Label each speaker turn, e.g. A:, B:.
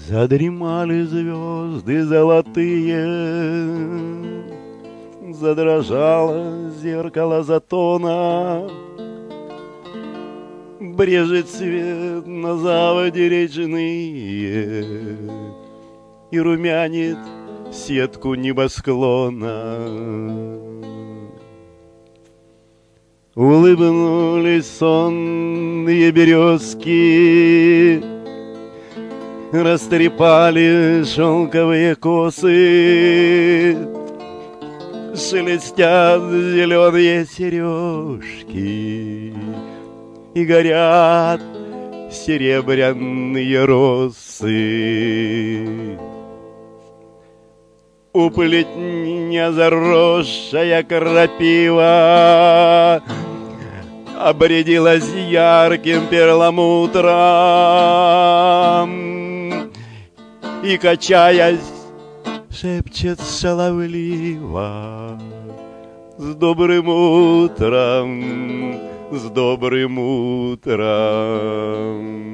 A: Задремали звезды золотые, задрожало зеркало затона, брежет свет на заводе речные и румянит сетку небосклона. Улыбнулись сонные березки, растрепали шелковые косы, шелестят зеленые сережки и горят серебряные росы. У плетня заросшая крапива обрядилась ярким перламутром и, качаясь, шепчет шаловливо: с добрым утром, с добрым утром.